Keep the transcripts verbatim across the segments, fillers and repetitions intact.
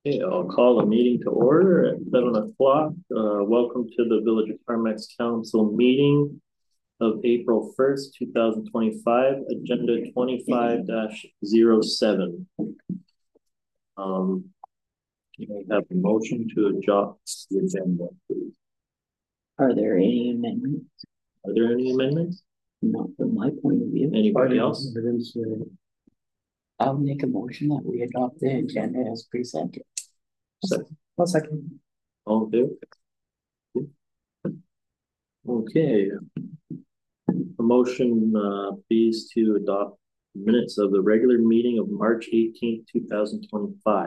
Okay, I'll call the meeting to order at seven o'clock. Uh, welcome to the Village of Carmacks Council meeting of April first, two thousand twenty-five, agenda twenty-five dash zero seven. Um, can I have a motion to adopt the agenda, please? Are there any amendments? Are there any amendments? Not from my point of view. Anybody else? I'll make a motion that we adopt the agenda as presented. Second. I'll second. All in favor? Okay. A motion, uh, please, to adopt minutes of the regular meeting of March eighteenth, two thousand twenty-five.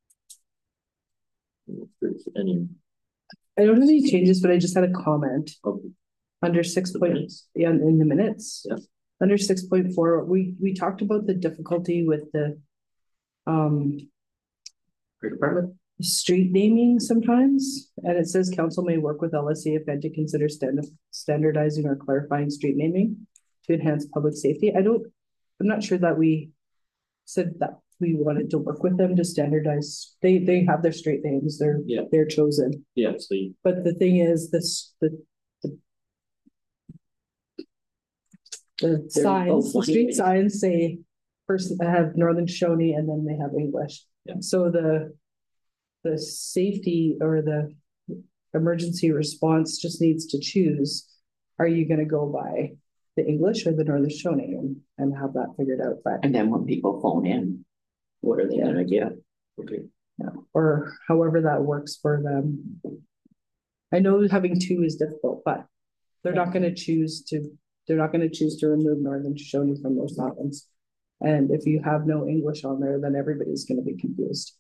If there's any. I don't have any changes, but I just had a comment. Okay. Under six point, yeah, in the minutes. Yeah. Under six point four, we we talked about the difficulty with the um Great department. street naming sometimes, and it says council may work with L S C F N to consider stand standardizing or clarifying street naming to enhance public safety. I don't, I'm not sure that we said that we wanted to work with them to standardize. They they have their street names. They're yeah. they're chosen. Yeah. So. You... But the thing is, this the the, the signs, the street signs say first have Northern Shawnee and then they have English. Yeah. So the the safety or the emergency response just needs to choose, are you going to go by the English or the Northern Shawnee, and, and have that figured out. But and then when people phone in, what are they yeah. going to get? Okay. Yeah. Or however that works for them. I know having two is difficult, but they're yeah. not going to choose to, they're not going to choose to remove Northern Shawnee from those mountains. And if you have no English on there, then everybody's going to be confused.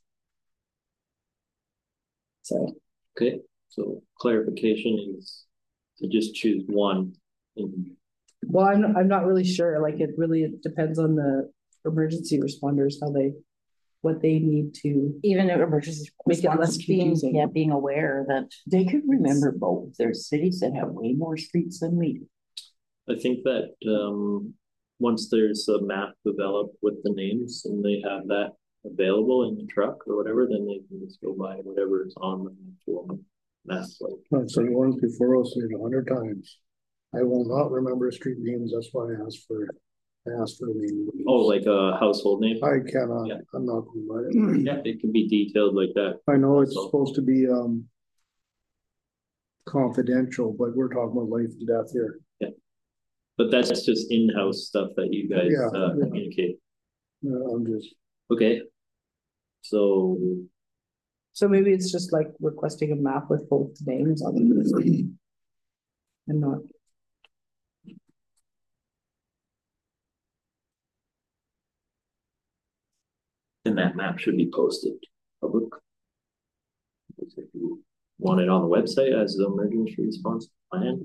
So okay, so clarification is to just choose one. In... Well, I'm not, I'm not really sure. Like it really it depends on the emergency responders, how they what they need to even if emergency make it less confusing. Being, yeah, being aware that they could remember both. There's cities that have way more streets than we do. I think that um, once there's a map developed with the names and they have that available in the truck or whatever, then they can just go by whatever is on the actual map. Like. I've said it once before, I'll say it a hundred times. I will not remember street names. That's why I asked for I asked for the name. Oh, like a household name? I cannot. Yeah. I'm not going by it. Yeah, it can be detailed like that. I know it's so. supposed to be um confidential, but we're talking about life and death here. Yeah. But that's just in-house stuff that you guys yeah, uh, yeah. communicate. Yeah, I'm just okay. So, so maybe it's just like requesting a map with both names on it, and not. And that map should be posted public. If you want it on the website as the emergency response plan,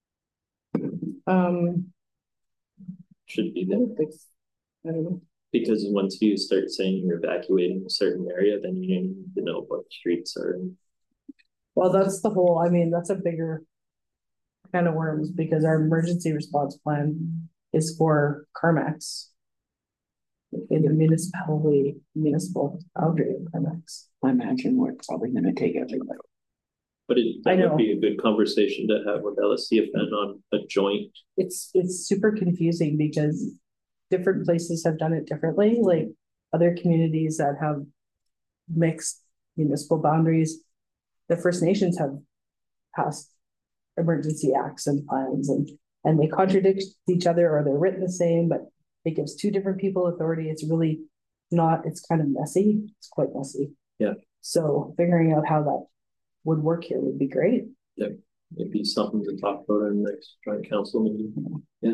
um, should be there. I don't know. Because once you start saying you're evacuating a certain area, then you need to know what streets are in. Well, that's the whole, I mean, that's a bigger kind of worms because our emergency response plan is for Carmacks in the municipality, municipal boundary of Carmacks. I imagine we're probably going to take everybody. But it, that would be a good conversation to have with L S C F N on a joint. It's, it's super confusing because different places have done it differently, like other communities that have mixed municipal boundaries. The First Nations have passed emergency acts and plans, and, and they contradict each other or they're written the same, but it gives two different people authority. It's really not, it's kind of messy. It's quite messy. Yeah. So figuring out how that would work here would be great. Yeah. Maybe something to talk about in the next joint council meeting. Yeah.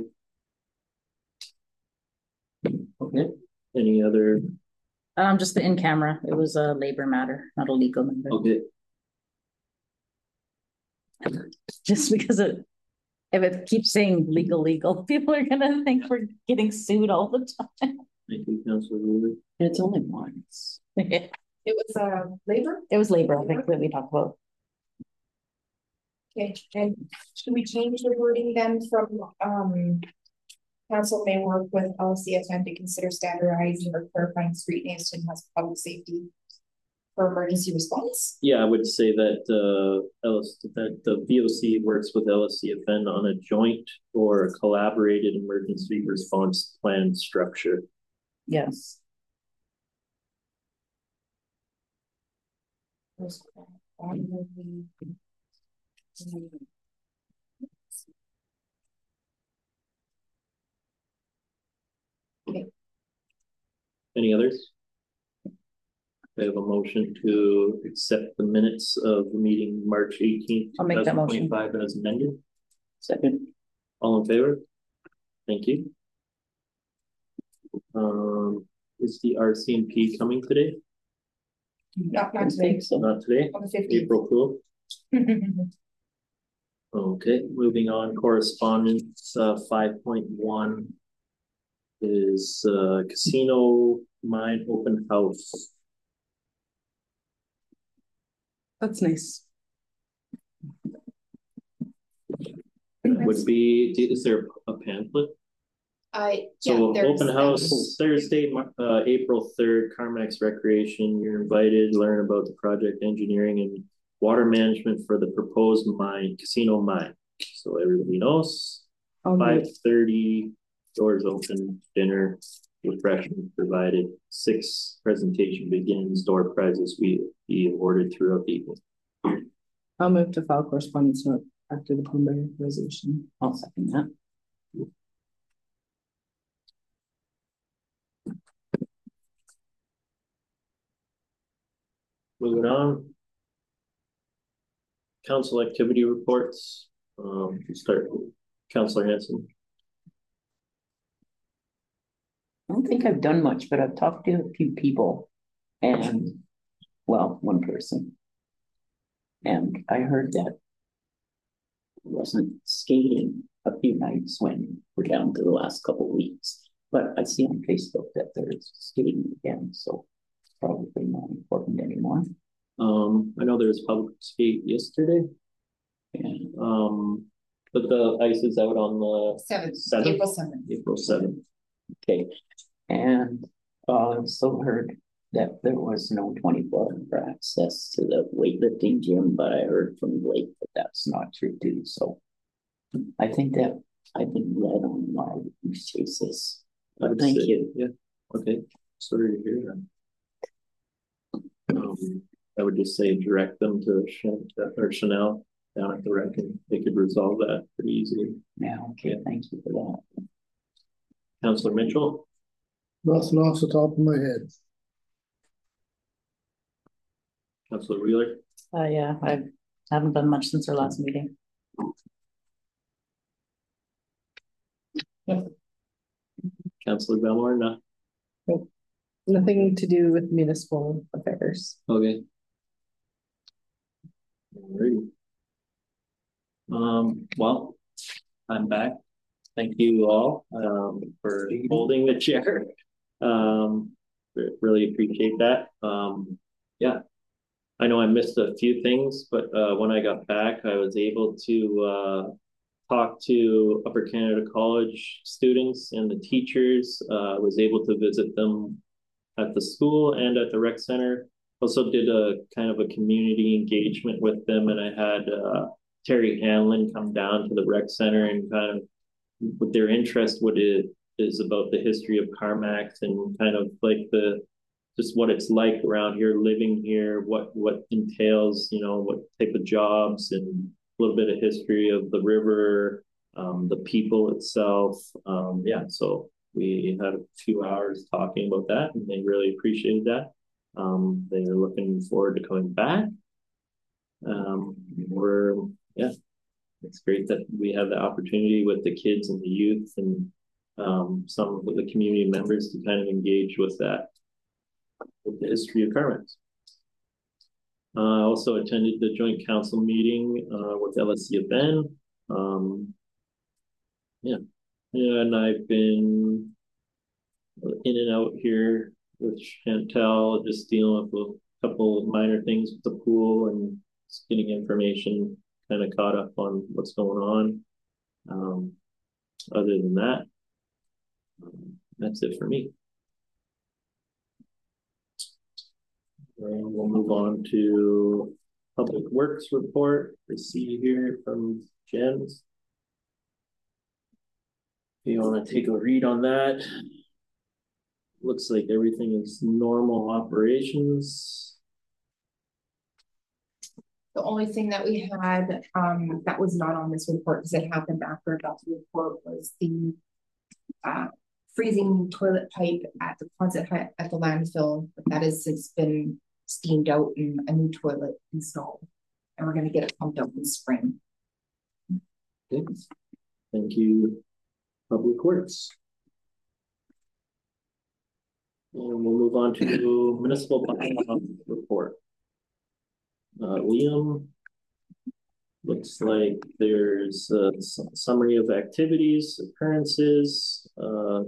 Okay. Any other? Um, just the in camera. It was a labor matter, not a legal matter. Okay. Just because it, if it keeps saying legal, legal, people are gonna think we're getting sued all the time. Thank you, Councilor Lewis. It's only once. It was uh labor. It was labor. I think that we talked about. Okay, and should we change the wording then from um? Council may work with L S C F N to consider standardizing or clarifying street names to enhance public safety. for emergency response? Yeah, I would say that uh L S that the V O C works with L S C F N on a joint or collaborated emergency response plan structure. Yes. Any others? I have a motion to accept the minutes of the meeting March eighteenth, I'll make that motion. twenty-five as amended. Second, All in favor? Thank you. Um, is the R C M P coming today? Not, I not today, think so. Not today, on the fifteenth. April foolth. Okay, moving on, correspondence, uh, five point one is, uh, casino mine open house. That's nice. Would be, is there a pamphlet? I, yeah, So there's. open house Thursday, Mar- uh, April third, Carmax Recreation, you're invited, to learn about the project engineering and water management for the proposed mine, casino mine. So everybody knows, Um, five thirty, doors open, dinner, refreshments provided, six presentation begins, door prizes we be awarded throughout the evening. I'll move to file correspondence note after the preliminary resolution. I'll second that. Moving on. Council activity reports, um, start with Councilor Hanson. I don't think I've done much, but I've talked to a few people and, well, one person. And I heard that wasn't skating a few nights when we're down to the last couple of weeks. But I see on Facebook that there's skating again, so it's probably not important anymore. Um, I know there was public skate yesterday, And um, but the ice is out on the Seventh, seventh, April seventh. April seventh. okay, and uh, I also heard that there was no twenty-four hour access to the weightlifting gym, but I heard from Blake that that's not true too. So I think that I've been led on why we chase this. I But would thank say- you. Yeah, okay, sorry to hear that. Um, I would just say direct them to Chan- or Chanel down at the rec and they could resolve that pretty easily. Yeah, okay, thank you for that. Councilor Mitchell, Nothing off the top of my head. Councilor Wheeler, Uh, yeah, I haven't done much since our last meeting. Councilor Belmore, no, Nothing to do with municipal affairs. okay. Alrighty. Um, well, I'm back. Thank you all, um, for holding the chair. Um, re- really appreciate that. Um, yeah. I know I missed a few things, but, uh, when I got back, I was able to, uh, talk to Upper Canada College students and the teachers. Uh, I was able to visit them at the school and at the rec center. Also did a kind of a community engagement with them, and I had, uh, Terry Hanlon come down to the rec center and kind of with their interest, what it is about the history of Carmax and kind of like the just what it's like around here, living here, what what entails, you know, what type of jobs and a little bit of history of the river, um, the people itself. Um, yeah, so we had a few hours talking about that, and they really appreciated that. Um, they're looking forward to coming back. Um, we're yeah. It's great that we have the opportunity with the kids and the youth and um, some of the community members to kind of engage with that, with the history of Carmax. I uh, also attended the joint council meeting uh, with L S C F N. Um, yeah. yeah, and I've been in and out here with Chantel, just dealing with a couple of minor things with the pool and just getting information kind of caught up on what's going on. Um, other than that, um, that's it for me. And we'll move on to Public Works report. We see here from Jens. You want to take a read on that? Looks like everything is normal operations. The only thing that we had, um, that was not on this report because it happened after I got the report was the uh, freezing toilet pipe at the closet hut at the landfill. But that is, it's been steamed out and a new toilet installed. And we're gonna get it pumped up in spring. Thanks. Thank you, Public Works. And we'll move on to municipal bylaw report. Uh, Liam, looks like there's a summary of activities, occurrences. Uh,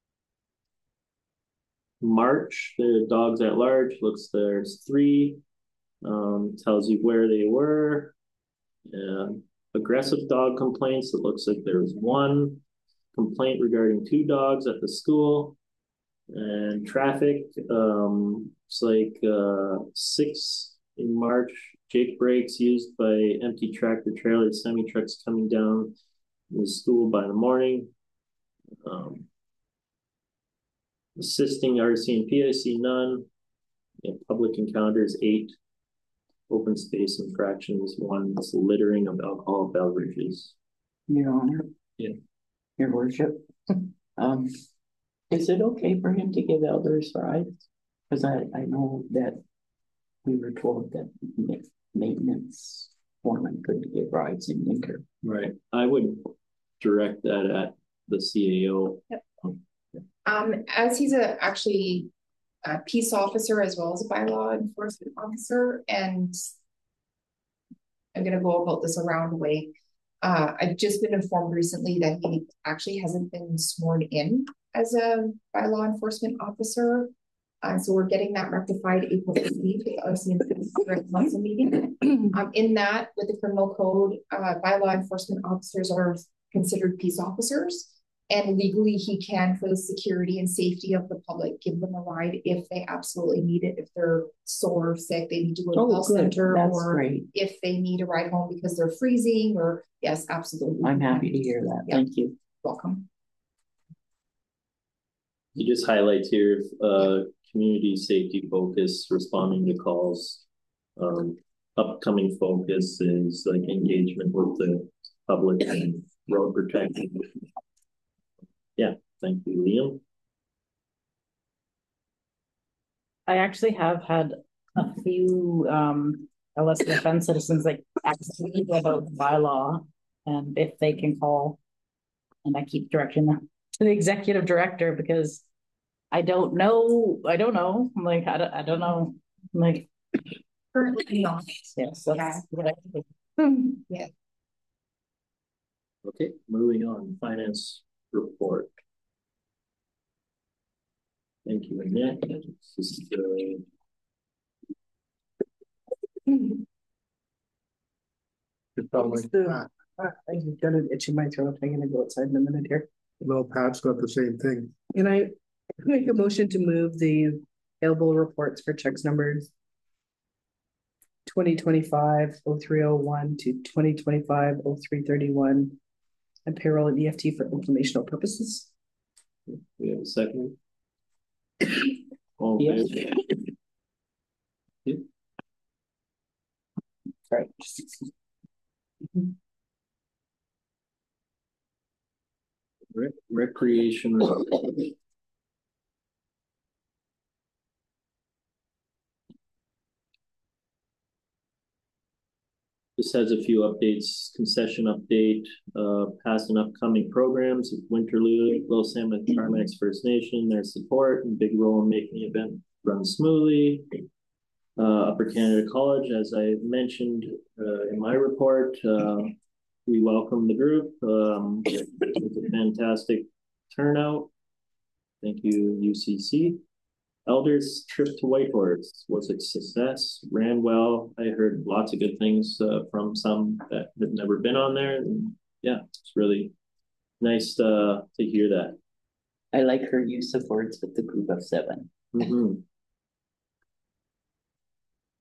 March, the dogs at large, looks there's three. Um, tells you where they were. And aggressive dog complaints, it looks like there's one complaint regarding two dogs at the school. And traffic, um, it's like uh, six in March. Jake breaks used by empty tractor trailers, semi trucks coming down the school by the morning. Um, assisting R C and P I C none. Yeah, public encounters eight. Open space infractions one. It's littering of alcohol beverages. Your Honor. Yeah. Your Worship. Um, is it okay for him to give elders rides? Because I, I know that we were told that maintenance foreman could give rides in winter. Right. I would direct that at the C A O. Yep. Um, as he's a actually a peace officer as well as a bylaw enforcement officer, and I'm gonna go about this a roundabout. Uh, I've just been informed recently that he actually hasn't been sworn in as a bylaw enforcement officer. Uh, so we're getting that rectified April fifteenth with R C and council meeting. Um, in that, with the criminal code, uh, bylaw enforcement officers are considered peace officers. And legally, he can, for the security and safety of the public, give them a ride if they absolutely need it. If they're sore, sick, they need to go to the Oh, health good. center, That's or great. if they need a ride home because they're freezing, or yes, absolutely. I'm happy to hear that. Yeah. Thank you. Welcome. He just highlights here uh, community safety focus, responding to calls. Um, upcoming focus is like engagement with the public and road protection. Yeah, thank you, Liam. I actually have had a few um L S D F N citizens like ask me about the bylaw and if they can call. And I keep directing them to the executive director because I don't know. I don't know. I'm like, I don't, I don't know. I'm like, currently not. Yes, that's Yeah. what I think. Yeah. Okay, moving on, finance report. Thank you, Annette. This is the Probably. The, uh, I got an itch in my throat. I'm gonna go outside in a minute here. Well, Pat's got the same thing. Can I make a motion to move the available reports for checks numbers twenty twenty-five oh three oh one to twenty twenty-five oh three thirty-one and payroll and E F T for informational purposes? we have a second. All in Yes. favor? Yeah. Right. Rec recreation. This has a few updates, concession update, uh, past and upcoming programs, Winterlude, Little Salmon Carmex First Nation, their support and big role in making the event run smoothly. Uh, Upper Canada College, as I mentioned uh, in my report, uh, we welcome the group. Um, it was a fantastic turnout. Thank you, U C C. Elders trip to Whitehorse was a success, ran well. I heard lots of good things uh, from some that have never been on there. And yeah, it's really nice uh, to hear that. I like her use of words with the group of seven. Mm-hmm.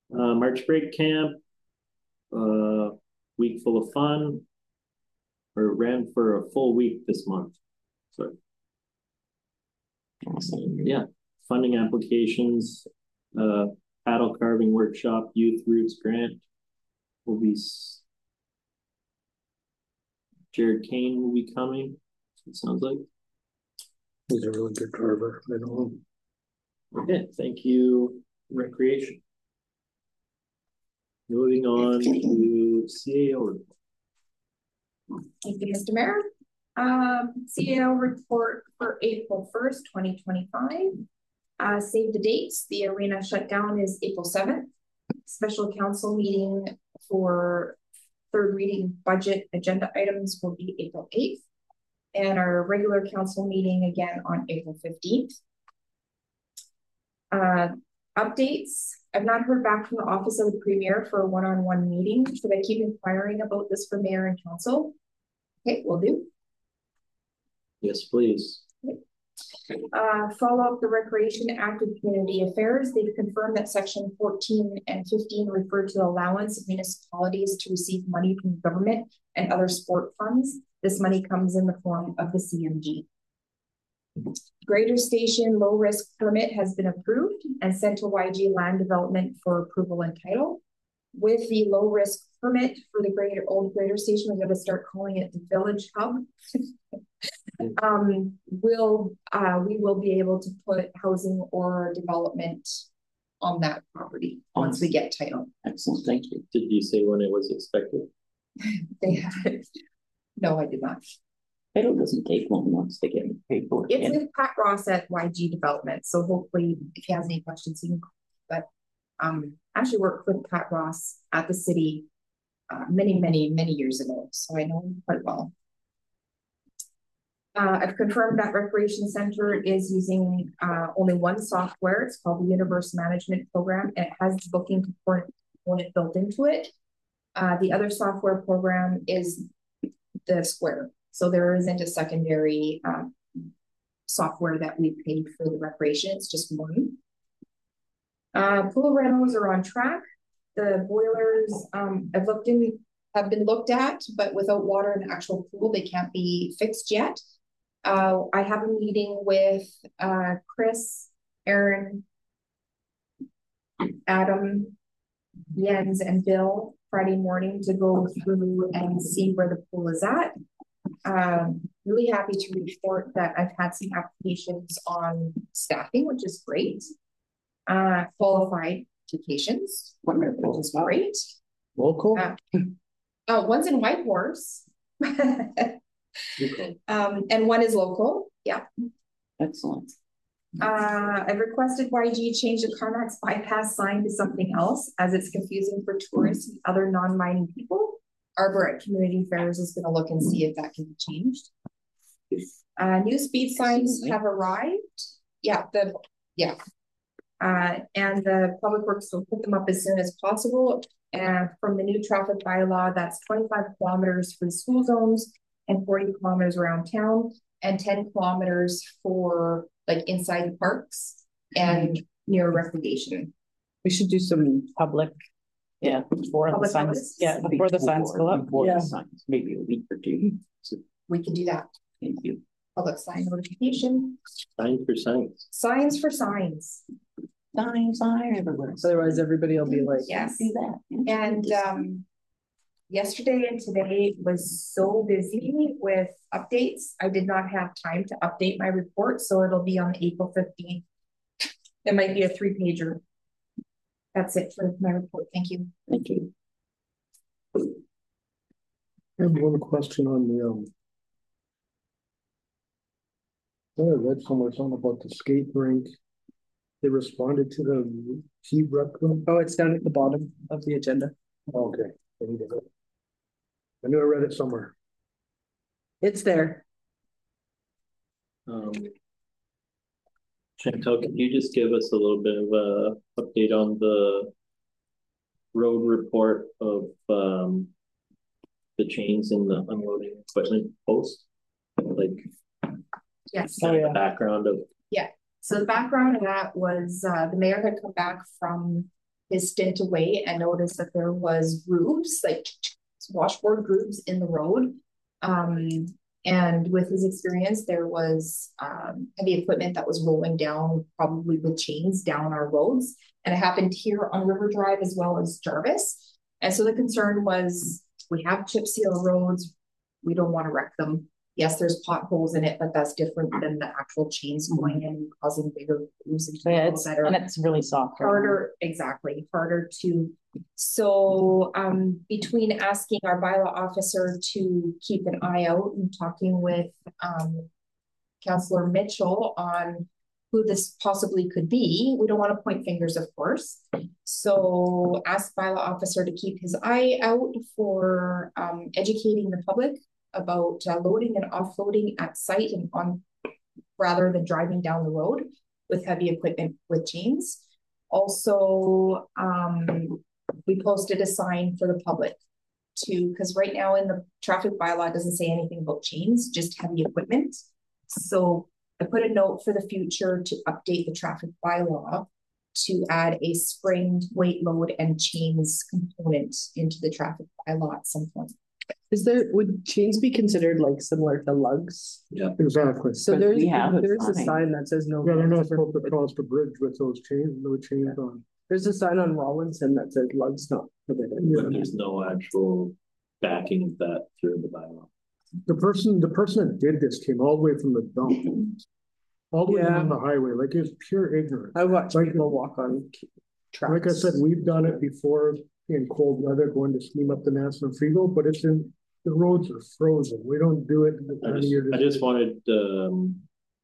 Uh, March break camp, uh, week full of fun, or ran for a full week this month. So, Awesome. yeah, funding applications, uh, paddle carving workshop, youth roots grant will be. Jared Kane will be coming. It sounds like. He's a really good carver. I know him. Okay, thank you, recreation. Moving on to C A O report. Thank you, Mister Mayor. Um, C A O report for April first, twenty twenty-five. Uh, save the dates. The arena shutdown is April seventh. Special council meeting for third reading budget agenda items will be April eighth. And our regular council meeting again on April fifteenth. Uh, updates. I've not heard back from the office of the premier for a one-on-one meeting. Should I keep inquiring about this for mayor and council? Okay, will do. Yes, please. Uh, follow up the Recreation Act of Community Affairs. They've confirmed that section fourteen and fifteen refer to the allowance of municipalities to receive money from the government and other sport funds. This money comes in the form of the C M G. Greater Station low risk permit has been approved and sent to Y G Land Development for approval and title. With the low risk permit for the greater old Greater Station, we're going to start calling it the Village Hub. um, we'll uh, we will be able to put housing or development on that property once we get title. Excellent, thank you. Did you say when it was expected? They haven't. No, I did not. Title doesn't take long once they get paid for it. It's with Pat Ross at Y G Development, so hopefully if he has any questions, he can call. But um, I actually worked with Pat Ross at the city uh, many, many, many years ago, so I know him quite well. Uh, I've confirmed that Recreation Center is using uh, only one software. It's called the Universe Management Program, and it has the booking component built into it. Uh, the other software program is the Square. So there isn't a secondary uh, software that we paid for the recreation. It's just one. Uh, pool rentals are on track. The boilers um, I've looked in, have been looked at, but without water in the actual pool, they can't be fixed yet. Uh, I have a meeting with uh, Chris, Aaron, Adam, Jens, and Bill Friday morning to go through and see where the pool is at. Um, really happy to report that I've had some applications on staffing, which is great. Uh, qualified applications, Wonderful. which is great. Local? Uh, uh, one's in Whitehorse. Okay. um, and one is local. Yeah. Excellent. Uh, I've requested Y G change the CarMax bypass sign to something else as it's confusing for tourists and other non-mining people. Arbor at Community Fairs is going to look and see if that can be changed. Uh, new speed signs have arrived. Yeah, the yeah. Uh, and the Public Works will put them up as soon as possible. And from the new traffic bylaw, that's twenty-five kilometers for the school zones and forty kilometers around town and ten kilometers for like inside the parks and mm-hmm. near recreation. We should do some public, yeah, before the Public signs, notice? yeah, before the signs go up. Before Yeah. the signs, maybe a week or two. So, We can do that. thank you. Public sign notification. Signs for signs. Signs for signs. Signs, sign everywhere. Otherwise, everybody will be like, Yes. Do that. And um, yesterday and today was so busy with updates. I did not have time to update my report, so it'll be on April fifteenth. It might be a three pager. That's it for my report. Thank you. Thank you. I have one question on the, um, I read somewhere something about the skate rink. They responded to the key rec room. oh, it's down at the bottom of the agenda. Okay. I need to- I knew I read it somewhere. It's there. Um, Chantal, can you just give us a little bit of a update on the road report of um, the chains in the unloading equipment post? Like, Yes. Oh, yeah. the background of So the background of that was uh, the mayor had come back from his stint away and noticed that there was grooves, like washboard grooves in the road. Um, and with his experience, there was um, heavy equipment that was rolling down, probably with chains down our roads. And it happened here on River Drive as well as Jarvis. And so the concern was, we have chip seal roads, we don't want to wreck them. Yes, there's potholes in it, but that's different than the actual chains going in and causing bigger grooves and Yeah, it's, that are and it's really soft. right now. harder, exactly, harder to. So um, between asking our bylaw officer to keep an eye out and talking with um, Councillor Mitchell on who this possibly could be, we don't want to point fingers, of course. So ask bylaw officer to keep his eye out for um, educating the public about uh, loading and offloading at site and on rather than driving down the road with heavy equipment with chains. Also, um, we posted a sign for the public to, because right now in the traffic bylaw it doesn't say anything about chains, just heavy equipment. So I put a note for the future to update the traffic bylaw to add a springed weight load and chains component into the traffic bylaw at some point. Is there, would chains be considered like similar to lugs? Yeah. Exactly. So But there's, we have a there's a sign. sign that says no. Yeah, they're not lugs supposed to permitted. cross the bridge with those chains, no chains on. There's a sign on Rawlinson that says lugs not permitted. But there's no actual backing of that through the bylaw. The person, the person that did this came all the way from the dump. All the way Yeah. down the highway, like it's pure ignorance. I watch Like- people walk on tracks. Like I said, we've done it before in cold weather, going to steam up the National Freeway, but it's in, the roads are frozen. We don't do it. the I time of just, year to- I just wanted um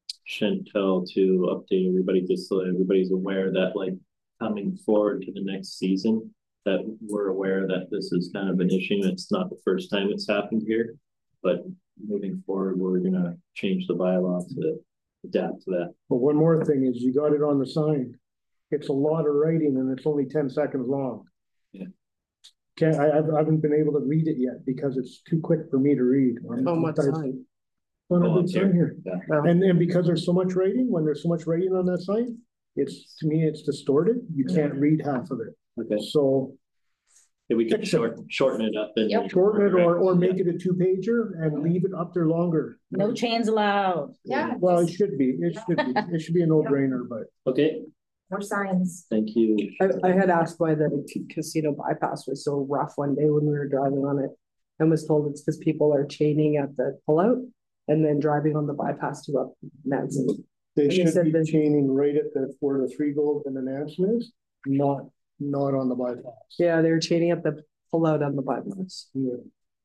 Chantel to update everybody, just so everybody's aware that like coming forward to the next season, that we're aware that this is kind of an issue. It's not the first time it's happened here, but moving forward, we're gonna change the bylaw to adapt to that. But one more thing is you got it on the sign. It's a lot of writing and it's only ten seconds long. Yeah. Okay, I, I haven't been able to read it yet because it's too quick for me to read. How much sign? On a Oh, big sign here. Yeah. And, and because there's so much writing, when there's so much writing on that sign, it's, to me, it's distorted. You can't read half of it. Okay, So yeah, we can shorten, shorten it up and. Yep. shorten it or, or make it a two pager and leave it up there longer. No chains allowed. Yeah. Well, it should be, it should be, it should be a no brainer, but Okay, More signs. thank you. I, I had asked why the c- casino bypass was so rough one day when we were driving on it, and was told it's because people are chaining at the pullout and then driving on the bypass to up Nansen. they And they should said be that- chaining right at the, where the three gold and the Nansen is, not, not on the bypass. Yeah, they were chaining at the pullout on the bypass. Yeah.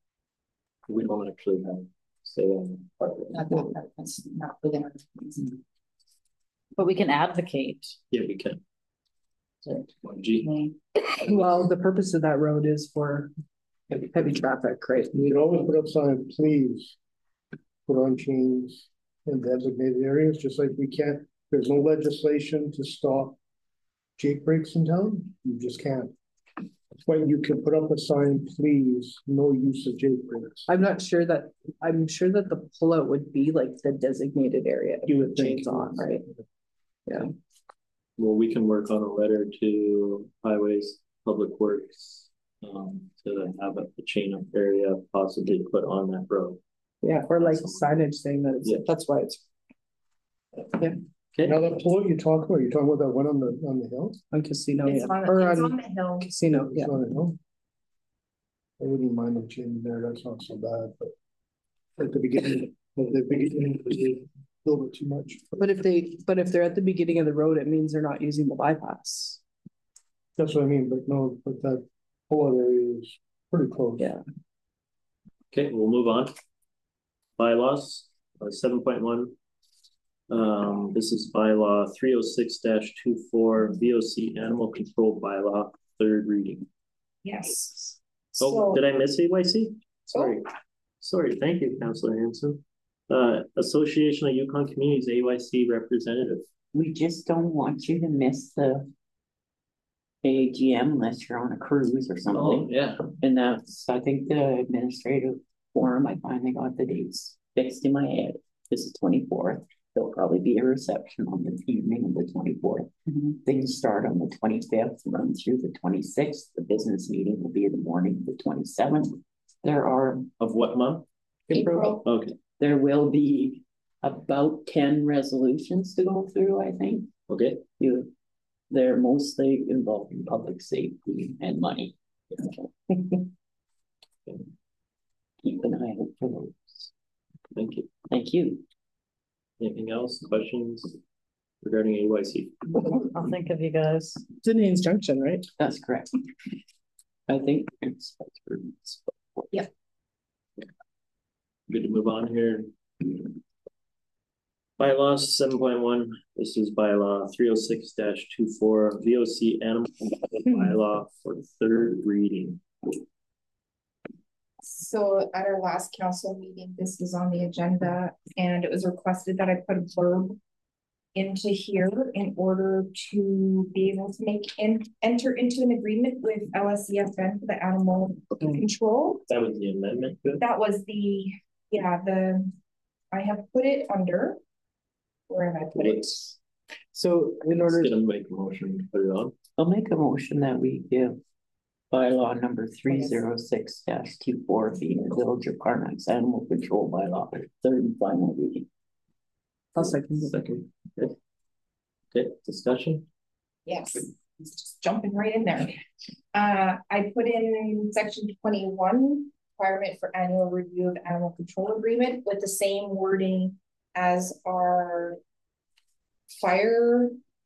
We don't actually have say on part of it. Not that, that- that's not within our. But we can advocate. Yeah, we can. G. Well, the purpose of that road is for heavy, heavy traffic, right? You can always put up signs, please put on chains in designated areas, just like we can't, there's no legislation to stop Jake breaks in town, you just can't. But you can put up a sign, please, no use of Jake breaks. I'm not sure that, I'm sure that the pullout would be like the designated area. You would think. Chains on, right? Yeah. Well, we can work on a letter to Highways, Public Works, um, to have a a chain up area possibly put on that road. Yeah, or like signage saying that it's, Yeah. that's why it's. Yeah, Okay, Now that pullout you talk about, you're talking about that one on the, on the hill? on casino, It's yeah, on, or the- it's on on the hill. casino, yeah. It's on the hill. I wouldn't mind them chaining there, that's not so bad, but at the beginning, at the beginning, it was a little bit too much. But if they, but if they're at the beginning of the road, it means they're not using the bypass. That's what I mean, but no, but that pullout area is pretty close. Yeah. okay, we'll move on. Bylaws, uh, seven point one. Um, this is bylaw three oh six 24 V O C animal control bylaw, third reading. Yes. Oh, So, did I miss A Y C? Sorry. Sorry, thank you, Councillor Hanson. Uh, Association of Yukon Communities, A Y C representative. We just don't want you to miss the A G M unless you're on a cruise or Oh, something. yeah. And that's, I think the administrative forum, I finally got the dates fixed in my head. This is twenty-fourth. there'll probably be a reception on the evening of the twenty-fourth. Mhm. Things start on the twenty-fifth, run through the twenty-sixth. The business meeting will be in the morning of the twenty-seventh. There are, Of what month? April. Okay, there will be about ten resolutions to go through, I think. okay, You, they're mostly involving public safety and money. Keep an eye out for those. thank you. Thank you. Anything else, questions regarding A Y C? I'll think of you guys. It's in Haynes Junction, right? That's correct. I think it's. Good to move on here. Bylaws seven point one, this is bylaw three oh six 24 V O C animal control bylaw for third reading. So at our last council meeting, this was on the agenda and it was requested that I put a blurb into here in order to be able to make and enter into an agreement with L S C F N for the animal control. That was the amendment. Good. That was the, yeah, the, I have put it under, where have I put it? Let's, So in let's order, get them make a motion to put it on. I'll make a motion that we give bylaw number three zero six 24 being the Village of Carmack's animal control bylaw, third and final reading. I'll second it. Second, okay. Okay, discussion? Yes, it's just jumping right in there. Uh, I put in section twenty-one, requirement for annual review of animal control agreement with the same wording as our fire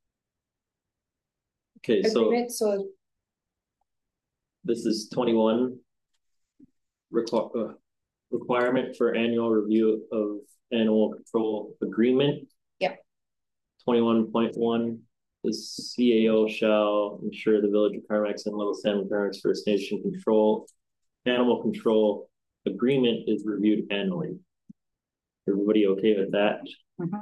Okay, so agreement, so this is twenty-one. Requ- uh, requirement for annual review of animal control agreement. Yep. Twenty-one point one, the C A O shall ensure the Village of Carmack's and Little Salmon Carmack's First Nation control, animal control agreement is reviewed annually. Everybody okay with that? Mhm.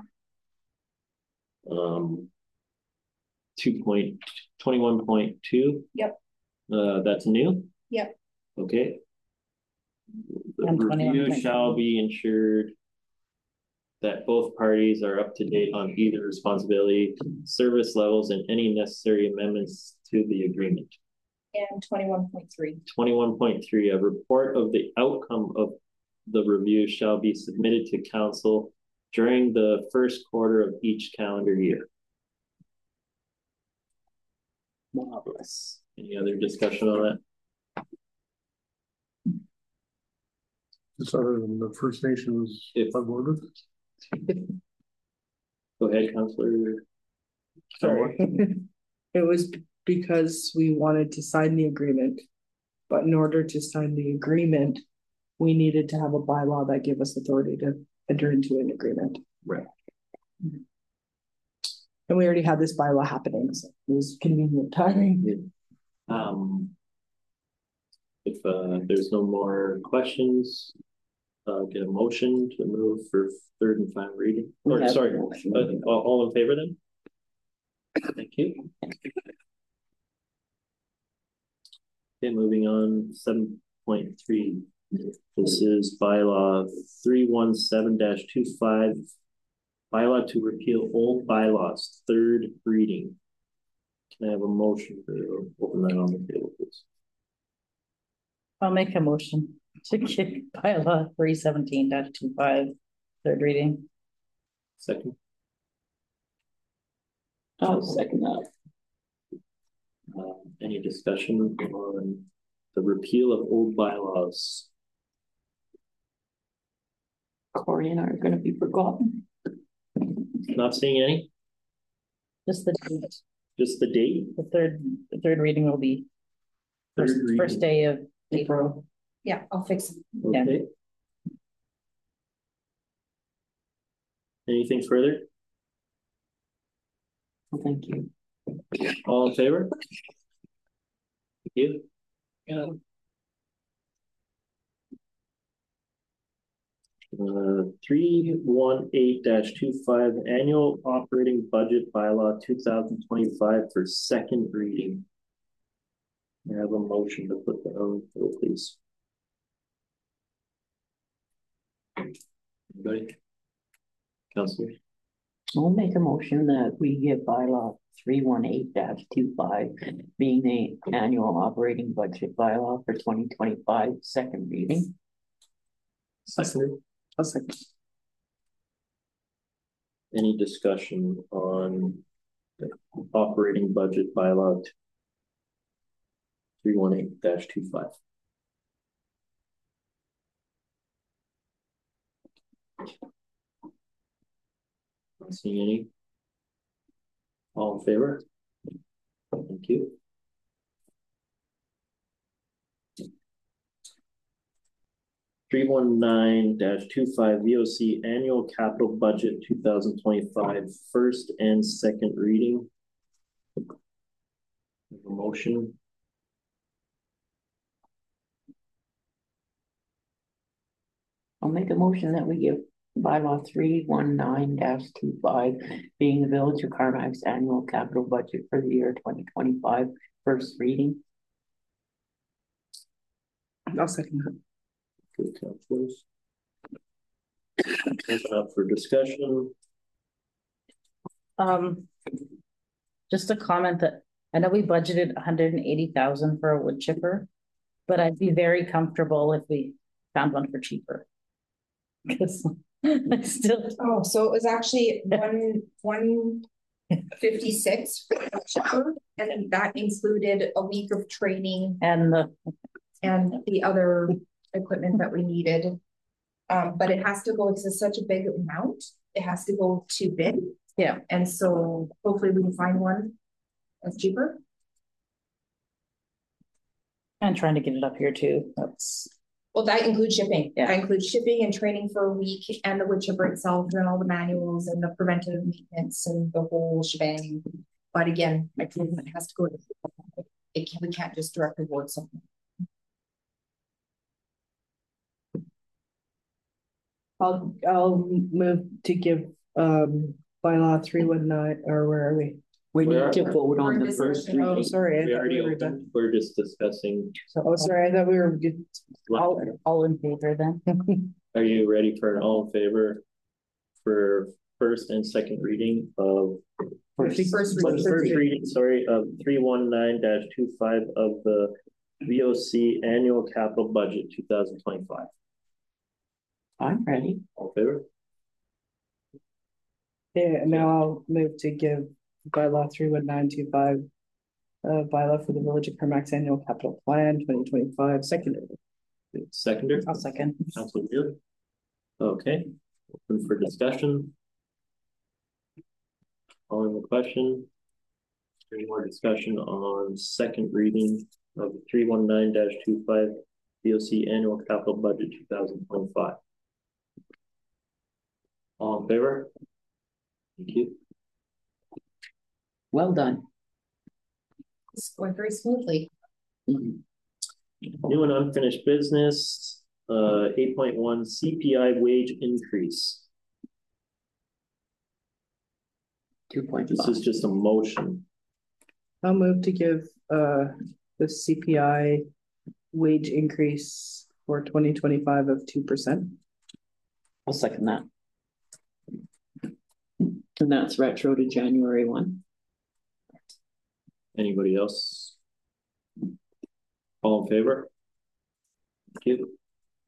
Um, two point, twenty-one point two. Yep. Uh, that's new? Yep. Okay. The And review 21.2. shall be ensured that both parties are up to date on either responsibility, service levels, and any necessary amendments to the agreement. and twenty-one point three. Twenty-one point three, a report of the outcome of the review shall be submitted to council during the first quarter of each calendar year. Marvelous. Any other discussion on that? Just other than the First Nations If- on board with it. Go ahead, Councillor. Sorry. It was because we wanted to sign the agreement. But in order to sign the agreement, we needed to have a bylaw that gave us authority to enter into an agreement. Right. And we already had this bylaw happening, so it was convenient timing. Um, if uh, there's no more questions, uh, get a motion to move for third and final reading. We Or have sorry, a motion. uh, all, all in favor then? Thank you. Okay, moving on, seven point three. This is bylaw three one seven 25 bylaw to repeal old bylaws, third reading. Can I have a motion to open that on the table, please? I'll make a motion to kick bylaw three seventeen 25 third reading. Second, I'll second that. uh, any discussion on the repeal of old bylaws? Corey and I are gonna be forgotten. Not seeing any, Just the date. just the date? The third, the third reading will be Third first, reading. first day of April. Yeah, I'll fix it. Yeah. Okay. Anything further? Well, thank you. All in favor? Thank you. Yeah. Uh, three one eight 25 annual operating budget bylaw two thousand twenty-five for second reading. I have a motion to put that on the table, please. Anybody? Councilor? I'll make a motion that we give bylaw three one eight 25 being the annual operating budget bylaw for twenty twenty-five, second reading. Second. I'll second. Any discussion on the operating budget bylaw three one eight 25? Not seeing any. All in favor? Thank you. three one nine 25 V O C Annual Capital Budget two thousand twenty-five, first and second reading. A motion. I'll make a motion that we give bylaw three one nine 25 being the Village of Carmac's annual capital budget for the year twenty twenty-five, first reading. I'll second that. Good, councilors. Open up for discussion. Um, just a comment that I know we budgeted one hundred and eighty thousand for a wood chipper, but I'd be very comfortable if we found one for cheaper. Because I still, Oh, so it was actually one, one fifty-six for the chipper, and then that included a week of training and the, and the other equipment that we needed. Um, but it has to go, it's such a big amount, it has to go to bid. yeah, And so hopefully we can find one that's cheaper. and trying to get it up here too. That's, Well, that includes shipping. Yeah. That includes shipping and training for a week, and the wood chipper itself, and all the manuals and the preventative maintenance and the whole shebang. But again, I think it has to go. It can, we can't just direct award something. I'll, I'll move to give, um, bylaw three one nine, or where are we? We Where- need to vote on the We're first discussing- Oh, reading. sorry. I We thought already we were opened, done. we're just discussing. Oh, sorry, I thought we were good. all, all in favor then. Are you ready for an all in favor for first and second reading of First. First Well, reading. the first reading, sorry, of three one nine 25 of the V O C Annual Capital Budget two thousand twenty-five. I'm ready. All in favor? Yeah, now I'll move to give bylaw three one nine two five. Uh, bylaw for the Village of Carmac's annual capital plan twenty twenty-five, second. Seconder, I'll second. Councilor Beal. Okay, open for discussion. Calling the question. Any more discussion on second reading of three one nine 25 V O C Annual Capital Budget two thousand twenty-five? All in favor? Thank you. Well done. It's going very smoothly. Mhm. New and unfinished business, uh, eight point one C P I wage increase. two point This five. is just a motion. I'll move to give, uh, the C P I wage increase for twenty twenty-five of two percent. I'll second that. And that's retro to January first. Anybody else? All in favor? Thank you.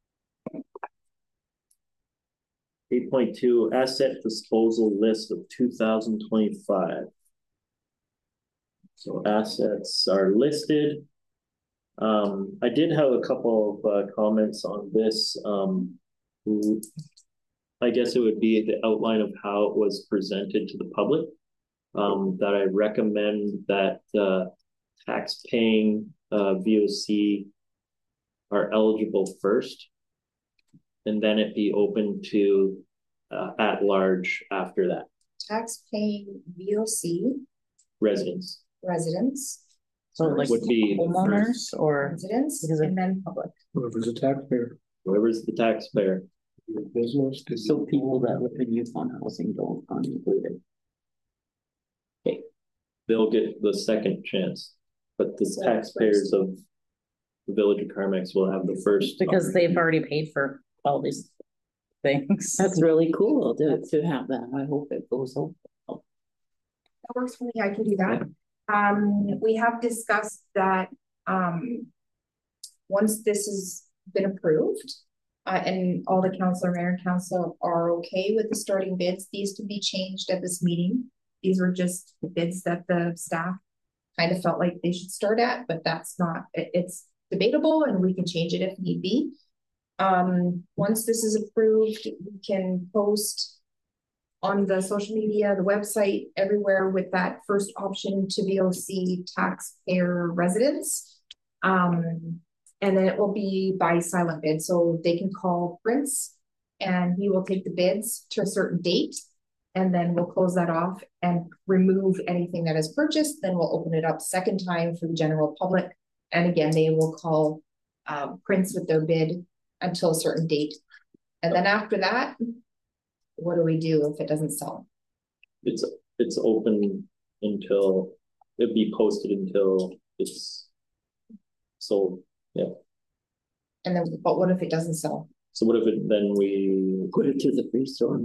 Eight point two, asset disposal list of two thousand twenty-five. So assets are listed. Um, I did have a couple of uh, comments on this. Um, I guess it would be the outline of how it was presented to the public. Um, that I recommend that uh, tax-paying uh, V O C are eligible first, and then it be open to uh, at large after that. Tax-paying V O C Residents residents, So like would be homeowners or, residents, Because it- and then public. Whoever's a taxpayer, whoever's the taxpayer. your business. So people that live in youth on housing don't aren't included. They'll get the second chance, but the So taxpayers of the Village of Carmacks will have the first. because they've already paid for all these things. That's really cool to, to have that. I hope it goes over. That works for me, I can do that. Um, we have discussed that, um, once this has been approved, uh, and all the council, mayor and council are okay with the starting bids, these can be changed at this meeting. These were just the bids that the staff kind of felt like they should start at, but that's not, it, it's debatable and we can change it if need be. Um, once this is approved, we can post on the social media, the website, everywhere with that first option to V O C taxpayer residents. Um, and then it will be by silent bid. So they can call Prince and he will take the bids to a certain date. And then we'll close that off and remove anything that is purchased. Then we'll open it up second time for the general public. And again, they will call uh, Prince with their bid until a certain date. And then after that, what do we do if it doesn't sell? It's, it's open until, it'd be posted until it's sold, yeah. And then, but what if it doesn't sell? So what if it, then we, Put it to the free store.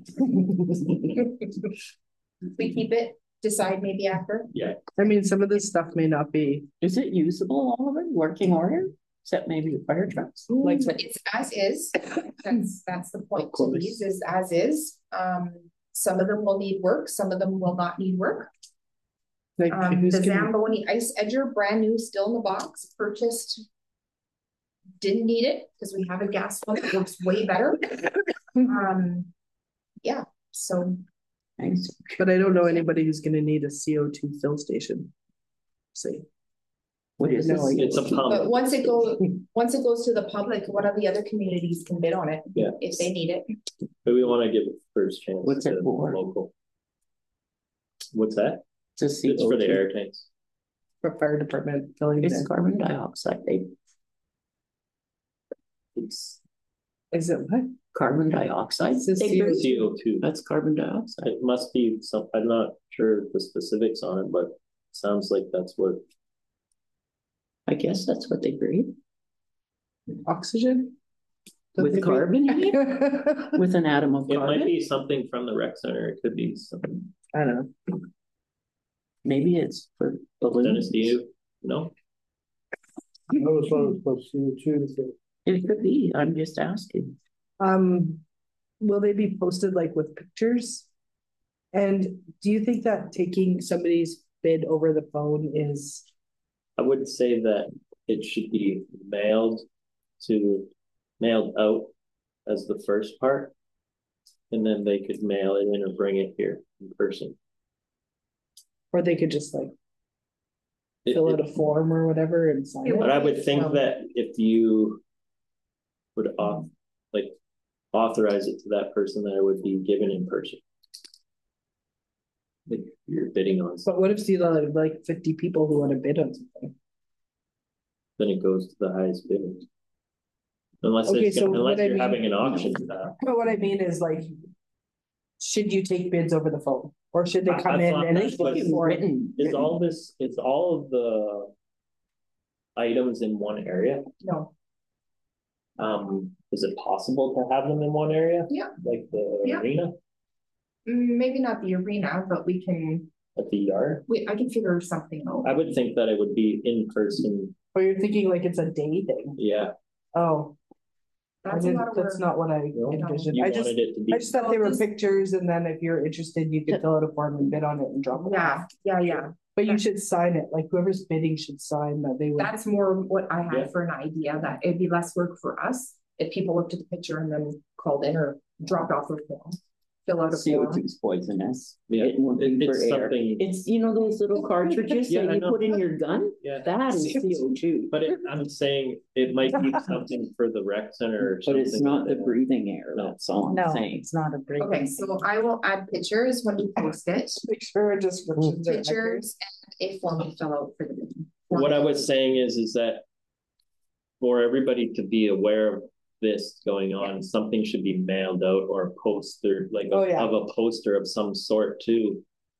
We keep it, decide maybe after. yeah, I mean, some of this stuff may not be, Is it usable, all of it, working order? Except maybe the fire trucks? like, It's as is. That's, that's the point to course. these is as is. Um, some of them will need work, some of them will not need work. like Um, who's the gonna, Zamboni Ice Edger, brand new, still in the box, purchased. Didn't need it because we have a gas one that works way better. Um, yeah, so Nice. but I don't know anybody who's gonna need a C O two fill station. See, What is No, this? it's a but pump, once it goes, once it goes to the public, what are the other communities can bid on it? Yeah. If they need it. but we wanna give it first chance. What's it to for? Local. What's that? It's It's for the air tanks. for fire department filling It's in. carbon dioxide, they, It's Is it what? carbon dioxide. It's a they C O two. burn. C O two. That's carbon dioxide. It must be some, I'm not sure the specifics on it, but it sounds like that's what, I guess that's what they breathe, Oxygen? Does with it carbon in it, be- with an atom of it might carbon. be something from the rec center, it could be something. I don't know. Maybe it's for balloons. Dennis, do you know? I was thought it was supposed to too, so It could be, I'm just asking. Um, will they be posted like with pictures? And do you think that taking somebody's bid over the phone is, I would say that it should be mailed to, mailed out as the first part. And then they could mail it in or bring it here in person. or they could just like It- fill out it- a form or whatever and sign But it? I would think that if you would off, like authorize it to that person, that it would be given in person. Like you're bidding on something, But what if you have like fifty people who want to bid on something? then it goes to the highest bidder. Unless Okay, it's, so unless what I you're mean- having an auction style. But what I mean is like, should you take bids over the phone? Or should they I- come I in thought and that's what- look for it? Written. Is all this, is all of the items in one area? No, Um, is it possible to have them in one area? Yeah. Like the Yeah. arena, Mm, maybe not the arena, but we can, at the yard? we, I can figure something out. I would think that it would be in person, Or you're thinking like it's a day thing? yeah. Oh, I That's a didn't, lot of that's work. not what I No, envisioned. You I just, wanted it to be. I just thought they were Just- pictures and then if you're interested, you could fill out a form and bid on it and drop it Yeah, off. yeah, yeah. But you should sign it, like whoever's bidding should sign that they would. That's more what I Yeah. had for an idea, that it'd be less work for us if people looked at the picture and then called in or dropped off their form. Fill out a C O form. two is poisonous. Yeah, It won't it- be for it's air. something, It's, you know, those little cartridges Yeah, that I you know. put in your gun? yeah, That is C O two. but it, I'm saying it might be something for the rec center or But something. it's not the like that. breathing air, No. that's all No, I'm saying. it's not a break. Okay, so I will add pictures when we post it, Make sure our descriptions are accurate. pictures and a form to fill out for the bidding. What I was saying is, is that for everybody to be aware of this going on, something should be mailed out or a poster, like Oh, of yeah. of a poster of some sort too.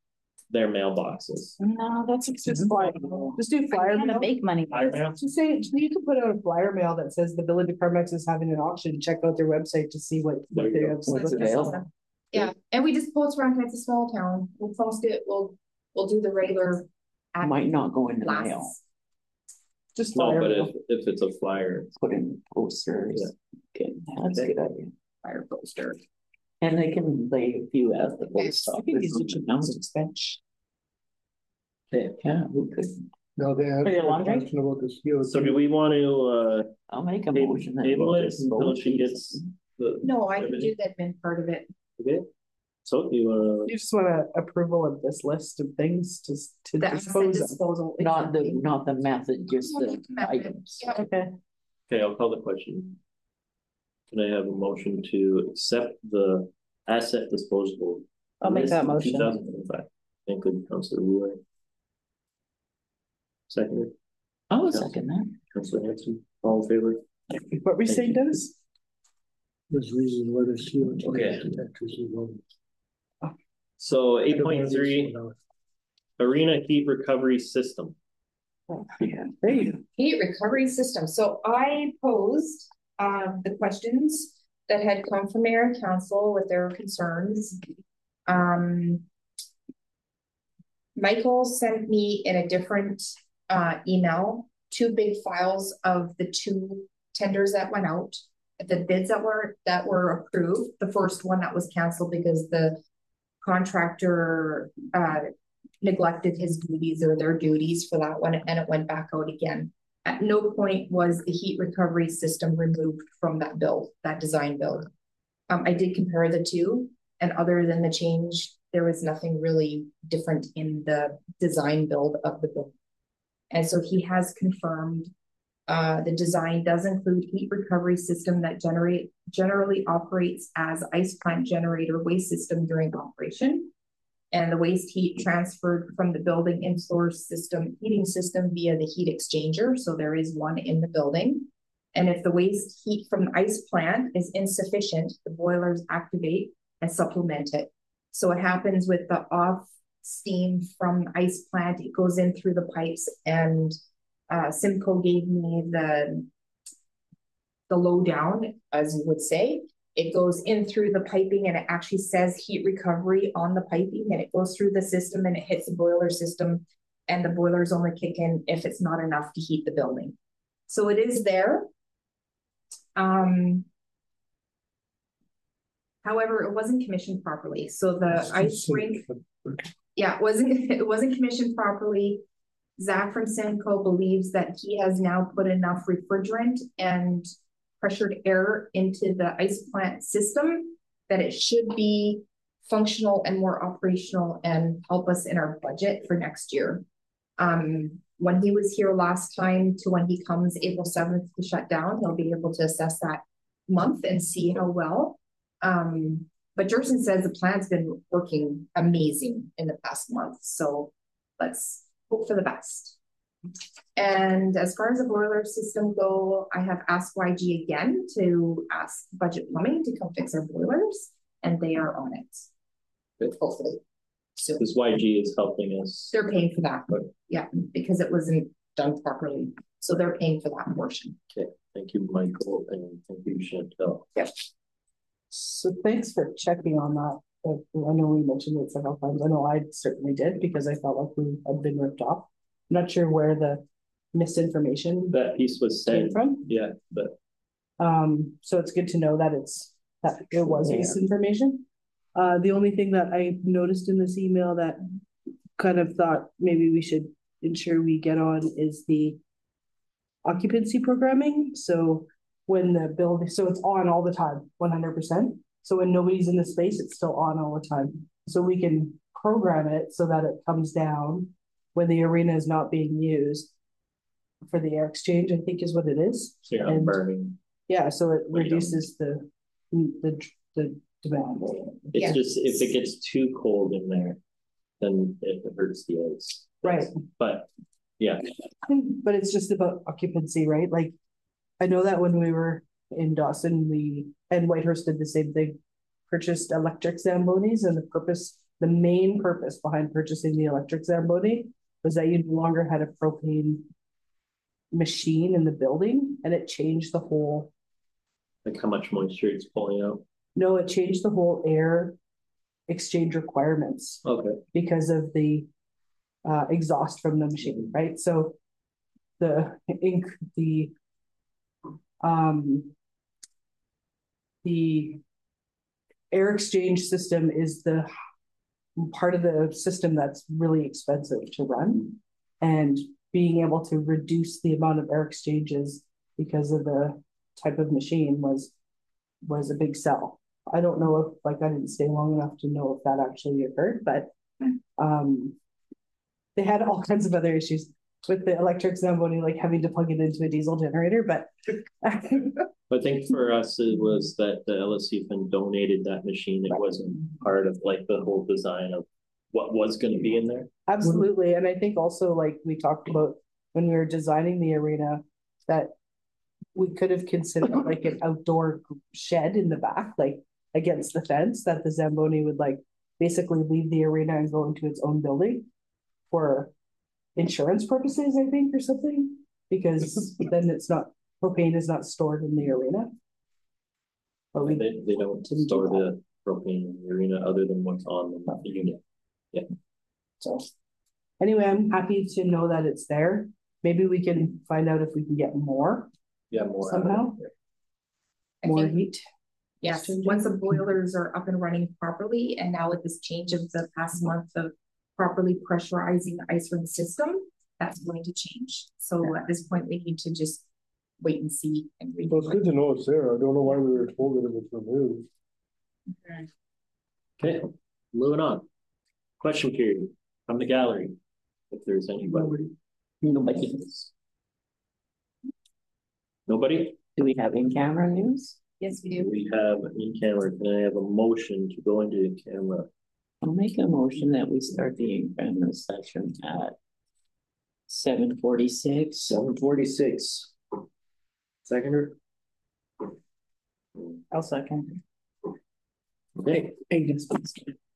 their mailboxes. No, that's Just expensive. flyer, just do flyer I'm gonna mail. make money. Flyer mail? Just say, you can put out a flyer mail that says the Village of Carmex is having an auction, check out their website to see what. There what you they go. have. What's available? Yeah, and we just post around, it's a small town, we'll post it, we'll, we'll do the regular. ad Might not go in the mail, blasts. Just No, flyer but if, mail. if it's a flyer, put in posters. Okay, that's a good idea. Fire poster. And they can lay a few at the post I think these office. are announcements bench. Yeah, we could, Now they have For your a laundry? question about the C O two. so do we want to, uh, I'll make a Table- motion. that table we'll it just until vote she these. gets- the, No, I can do the admin part of it. okay? So you, uh, You just want a approval of this list of things to, to The asset dispose of. disposal. Not the, exactly. not the method, just the Method, items. yeah. Okay, okay, I'll call the question. Can I have a motion to accept the asset disposable? I'll make that motion. Two thousand twenty-five. Thank you, Councilor Ruler. Second, I will second that. Councilor Hanson, all in favor? what were you Thank saying, you. Dennis? There's reasons why the C O two. Okay. detectors are low. So eight point three, arena heat recovery system. Yeah. There you go. Heat recovery system. So I posed um the questions that had come from mayor and council with their concerns. Um. Michael sent me in a different uh email, two big files of the two tenders that went out. The bids that were that were approved, the first one that was canceled because the contractor uh neglected his duties or their duties for that one, and it went back out again. At no point was the heat recovery system removed from that build, that design build. Um, I did compare the two, and other than the change, there was nothing really different in the design build of the building. And so he has confirmed uh, the design does include heat recovery system that generate generally operates as ice plant generator waste system during operation. And the waste heat transferred from the building in-floor system heating system via the heat exchanger. So there is one in the building. And if the waste heat from the ice plant is insufficient, the boilers activate and supplement it. So what happens with the off steam from the ice plant, it goes in through the pipes, and uh, Simcoe gave me the, the lowdown, as you would say. It goes in through the piping, and it actually says heat recovery on the piping, and it goes through the system and it hits the boiler system, and the boilers only kick in if it's not enough to heat the building. So it is there. Um, however, it wasn't commissioned properly. So the ice rink, yeah, it wasn't, it wasn't commissioned properly. Zach from Simcoe believes that he has now put enough refrigerant and pressured air into the ice plant system that it should be functional and more operational and help us in our budget for next year. Um, when he was here last time to when he comes April seventh to shut down, he'll be able to assess that month and see how well. Um, but Jerson says the plant's been working amazing in the past month. So let's hope for the best. And as far as the boiler system go, I have asked Y G again to ask Budget Plumbing to come fix our boilers, and they are on it. Good. Hopefully. So This Y G is helping us. they're paying for that, Right. yeah, because it wasn't done properly. So they're paying for that portion. Okay, thank you, Michael, and thank you, Chantel. Yep. So thanks for checking on that. But I know we mentioned it several times. I know I certainly did because I felt like we had been ripped off. I'm not sure where the misinformation That piece was came sent, from. yeah, but Um, so it's good to know that it's, that it was Yeah. misinformation. Uh, the only thing that I noticed in this email that kind of thought maybe we should ensure we get on is the occupancy programming. So when the building, so it's on all the time, one hundred percent. So when nobody's in the space, it's still on all the time. So we can program it so that it comes down when the arena is not being used for the air exchange, I think is what it is. so you're not And- burning. Yeah, so it When you don't- reduces the, the, the demand. It's Yeah. just, if it gets too cold in there, then it hurts the ice. Right. But, yeah, But it's just about occupancy, right? Like, I know that when we were in Dawson, we, and Whitehurst did the same thing. Purchased electric Zambonis, and the purpose the main purpose behind purchasing the electric Zamboni was that you no longer had a propane machine in the building, and it changed the whole. Like how much moisture it's pulling out? No, it changed the whole air exchange requirements. Okay. Because of the uh, exhaust from the machine, right? So the ink the um the air exchange system is the part of the system that's really expensive to run, and being able to reduce the amount of air exchanges because of the type of machine was was a big sell. I don't know if, like, I didn't stay long enough to know if that actually occurred, but um they had all kinds of other issues with the electric Zamboni, like having to plug it into a diesel generator, but I think for us, it was that the L S C Fund donated that machine. It wasn't part of like the whole design of what was going to be in there. Absolutely. And I think also, like we talked about when we were designing the arena, that we could have considered like an outdoor shed in the back, like against the fence, that the Zamboni would like basically leave the arena and go into its own building for insurance purposes, I think, or something, because then it's not, propane is not stored in the arena. But we, they, they don't store the propane in the arena other than what's on the, the unit. Yeah. So anyway, I'm happy to know that it's there. Maybe we can find out if we can get more. Yeah, more somehow. I More think, heat. yes, once the boilers are up and running properly, and now with this change of the past month of properly pressurizing the ice ring system, that's going to change. So yeah. At this point, we need to just wait and see. And read well, it's good to know it's there. I don't know why we were told that it was removed. Okay. Okay, moving on. Question period from the gallery. If there's anybody. Nobody. Nobody? Do we have in-camera news? Yes, we do. We have in camera. Can I have a motion to go into in camera? I'll make a motion that we start the in-camera session at seven forty-six. seven forty-six. Seconder? I'll second. Okay. Thank you.